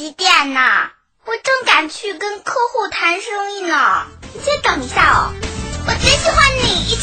几点呢？我正赶去跟客户谈生意呢。你先等一下哦，我最喜欢你，一起